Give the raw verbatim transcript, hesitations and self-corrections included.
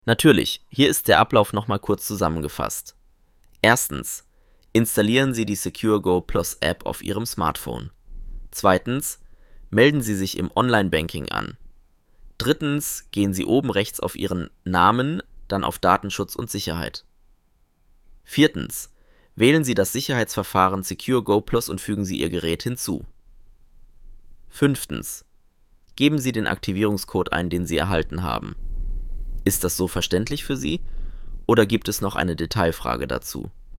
Natürlich, hier ist der Ablauf nochmal kurz zusammengefasst. Erstens. Installieren Sie die SecureGo Plus App auf Ihrem Smartphone. Zweitens. Melden Sie sich im Online-Banking an. Drittens. Gehen Sie oben rechts auf Ihren Namen, dann auf Datenschutz und Sicherheit. Viertens. Wählen Sie das Sicherheitsverfahren SecureGo Plus und fügen Sie Ihr Gerät hinzu. Fünftens. Geben Sie den Aktivierungscode ein, den Sie erhalten haben. Ist das so verständlich für Sie? Oder gibt es noch eine Detailfrage dazu?